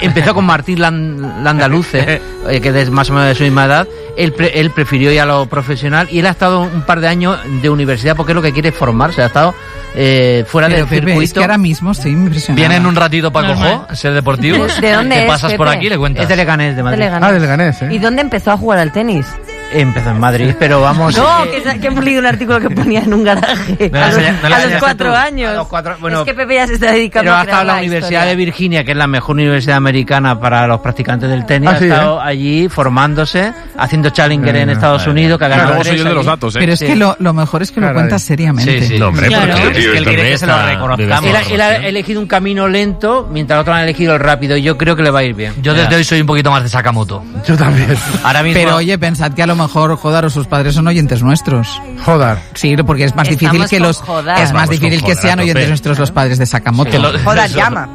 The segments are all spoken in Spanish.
empezó con Martín Landaluce, que es más o menos de su misma edad. Él prefirió ir a lo profesional y él ha estado un par de años de universidad porque es lo que quiere formarse. Ha estado fuera del circuito. Es que ahora mismo estoy impresionado. Vienen un ratito para Cojó, ser deportivos. ¿De dónde te es, pasas Pepe? por aquí y le cuentas. Es de Leganés, de Madrid. De Leganés, ¿Y dónde empezó a jugar al tenis? Empezó en Madrid, pero vamos... No, que hemos leído un artículo que ponía en un garaje a los 4 años. A los 4, bueno, es que Pepe ya se está dedicando pero a ha estado en la Universidad de Virginia, que es la mejor universidad americana para los practicantes del tenis. Ha estado allí formándose, haciendo Challenger en Estados Unidos, que ha ganado. Luego soy yo de los datos, Pero es que lo mejor es que lo cuentas seriamente. Sí. No, hombre, claro. porque Es que él quiere que se lo reconozcamos. Él ha elegido un camino lento, mientras otros han elegido el rápido. Yo creo que le va a ir bien. Yo desde hoy soy un poquito más de Sakamoto. Yo también. Ahora mismo... Pero oye, pensad que a lo mejor Jodar o sus padres son oyentes nuestros. Joder. Sí, porque es más difícil que los... Es más difícil que sean oyentes nuestros los padres de Sakamoto. Joder, llama.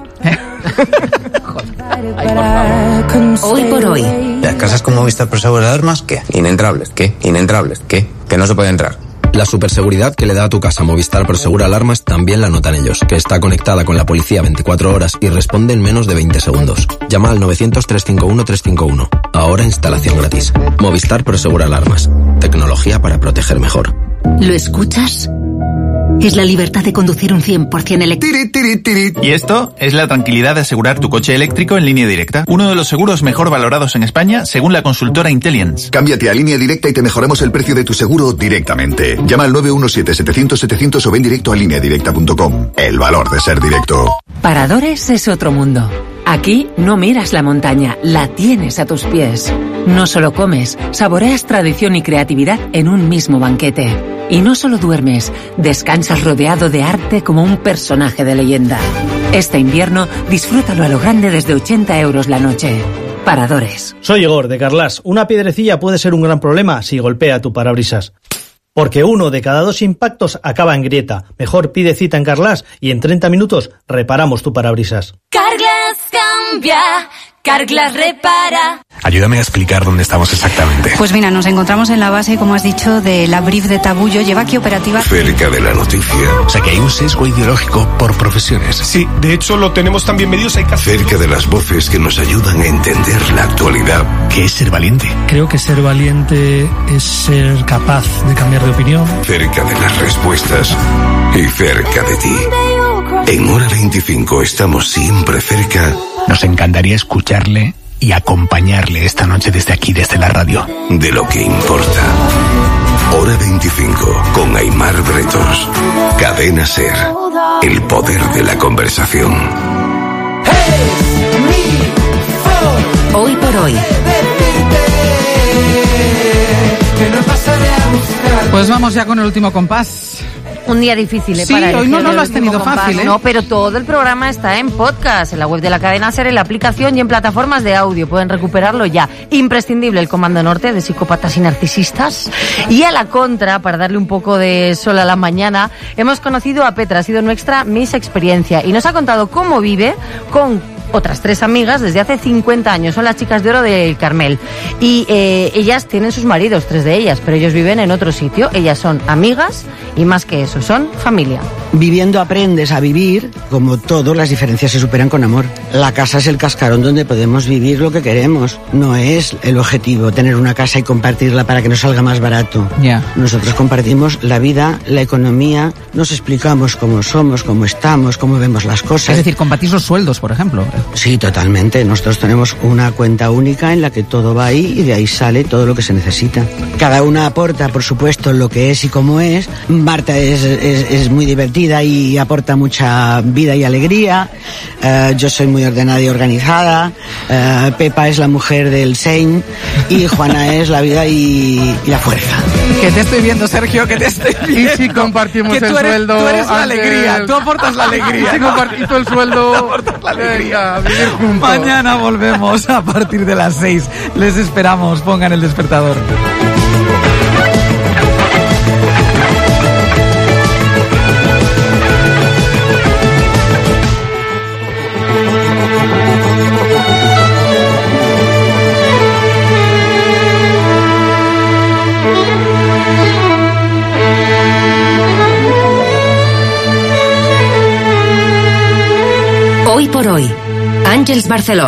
Hoy por hoy. Las casas con Movistar Prosegur Alarmas, ¿qué? Inentrables, ¿qué? Inentrables, ¿qué? Que no se puede entrar. La superseguridad que le da a tu casa Movistar Prosegur Alarmas también la notan ellos, que está conectada con la policía 24 horas y responde en menos de 20 segundos. Llama al 900-351-351. Ahora instalación gratis. Movistar Prosegur Alarmas. Tecnología para proteger mejor. ¿Lo escuchas? Es la libertad de conducir un 100% eléctrico. Y esto es la tranquilidad de asegurar tu coche eléctrico en Línea Directa. Uno de los seguros mejor valorados en España, según la consultora Intelliance. Cámbiate a Línea Directa y te mejoramos el precio de tu seguro directamente. Llama al 917-700-700 o ven directo a lineadirecta.com. El valor de ser directo. Paradores es otro mundo. Aquí no miras la montaña, la tienes a tus pies. No solo comes, saboreas tradición y creatividad en un mismo banquete. Y no solo duermes, descansas rodeado de arte como un personaje de leyenda. Este invierno, disfrútalo a lo grande desde 80 euros la noche. Paradores. Soy Igor, de Carlas. Una piedrecilla puede ser un gran problema si golpea tu parabrisas. Porque 1 de cada 2 impactos acaba en grieta. Mejor pide cita en Carlas y en 30 minutos reparamos tu parabrisas. Carglass cambia, Carglass repara. Ayúdame a explicar dónde estamos exactamente. Pues mira, nos encontramos en la base, como has dicho, de la Brief de Tabullo. Lleva aquí operativa... Cerca de la noticia. O sea que hay un sesgo ideológico por profesiones. Sí, de hecho lo tenemos también medidos. Cerca de las voces que nos ayudan a entender la actualidad. ¿Qué es ser valiente? Creo que ser valiente es ser capaz de cambiar de opinión. Cerca de las respuestas y cerca de ti. En Hora 25 estamos siempre cerca. Nos encantaría escucharle y acompañarle esta noche desde aquí, desde la radio. De lo que importa. Hora 25 con Aimar Bretos. Cadena SER. El poder de la conversación. Hoy por hoy. Pues vamos ya con el último compás. Un día difícil, Sí, para hoy no elegir lo el has tenido último fácil, compás. ¿eh? No, pero todo el programa está en podcast, en la web de la cadena SER, en la aplicación y en plataformas de audio. Pueden recuperarlo ya. Imprescindible el Comando Norte de Psicópatas y Narcisistas. Y a la contra, para darle un poco de sol a la mañana, hemos conocido a Petra, ha sido nuestra Miss Experiencia, y nos ha contado cómo vive con otras 3 amigas desde hace 50 años. Son las chicas de oro del Carmel. Y ellas tienen sus maridos, 3 de ellas, pero ellos viven en otro sitio. Ellas son amigas y más que eso, son familia. Viviendo aprendes a vivir, como todo, las diferencias se superan con amor. La casa es el cascarón donde podemos vivir lo que queremos. No es el objetivo tener una casa y compartirla para que nos salga más barato. Ya. Nosotros compartimos la vida, la economía, nos explicamos cómo somos, cómo estamos, cómo vemos las cosas. Es decir, compartís los sueldos, por ejemplo. Sí, totalmente. Nosotros tenemos una cuenta única en la que todo va ahí y de ahí sale todo lo que se necesita. Cada una aporta, por supuesto, lo que es y cómo es. Marta es muy divertida y aporta mucha vida y alegría. Yo soy muy ordenada y organizada. Pepa es la mujer del Sein y Juana es la vida y la fuerza. Que te estoy viendo, Sergio, que te estoy viendo. Y si compartimos que el sueldo... Tú eres la antes... alegría, tú aportas la alegría. Y si compartimos el sueldo... Tú aportas la alegría. Venga, vivir juntos. Mañana volvemos a partir de las 6. Les esperamos, pongan el despertador. Hoy por hoy. Àngels Barceló.